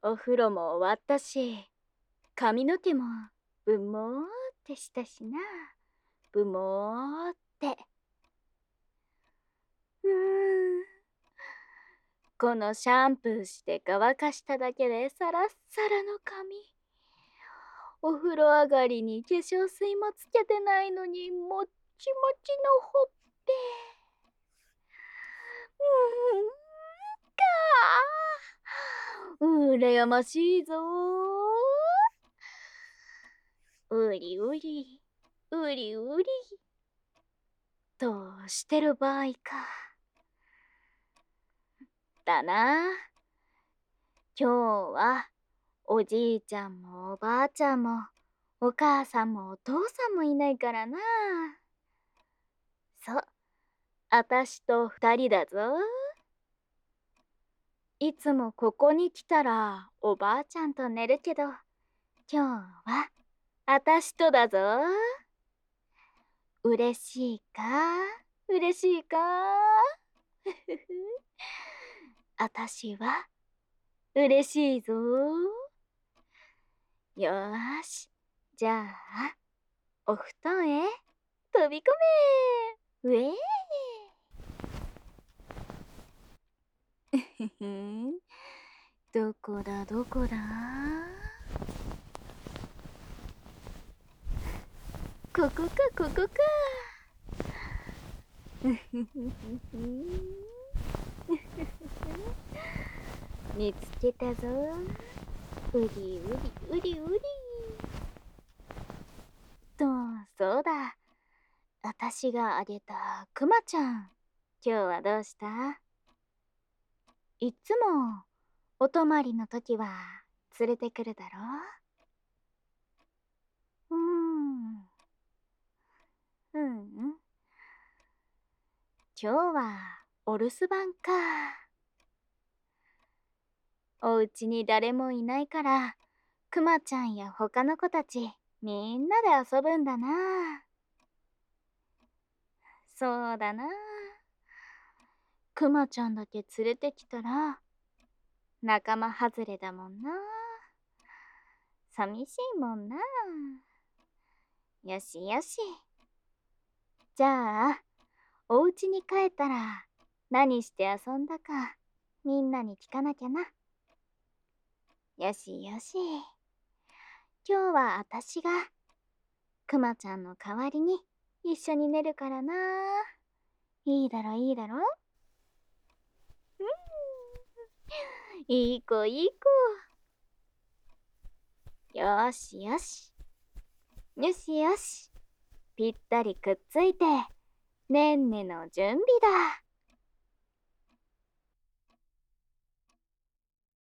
お風呂も終わったし、髪の毛もぶもーってしたしな。ぶもーって。うーん。このシャンプーして乾かしただけでサラッサラの髪。お風呂上がりに化粧水もつけてないのにもっちもちのほっぺ。うらやましいぞー。うりうり、うりうり。としてる場合か。だな。今日はおじいちゃんもおばあちゃんもお母さんもお父さんもいないからな。そう、あたしと二人だぞ。いつもここに来たらおばあちゃんと寝るけど、今日はあたしとだぞ。うれしいかうれしいかあたしはうれしいぞ。よーし、じゃあお布団へ飛び込め。うえー。ふふん。どこだどこだ。ここかここか。ふふふふん。見つけたぞ。うりうりうりうり。と、そうだ。あたしがあげたくまちゃん。今日はどうした？いっつもお泊まりの時は連れてくるだろう？うん。今日はお留守番か。おうちに誰もいないから、くまちゃんや他の子たちみんなで遊ぶんだな。そうだな。くまちゃんだけ連れてきたら仲間外れだもんな。寂しいもんな。よしよし。じゃあお家に帰ったら何して遊んだかみんなに聞かなきゃな。よしよし。今日はあたしがくまちゃんの代わりに一緒に寝るからな。いいだろいいだろ。いい子いい子。よーしよし。よしよし。ぴったりくっついてねんねの準備だ。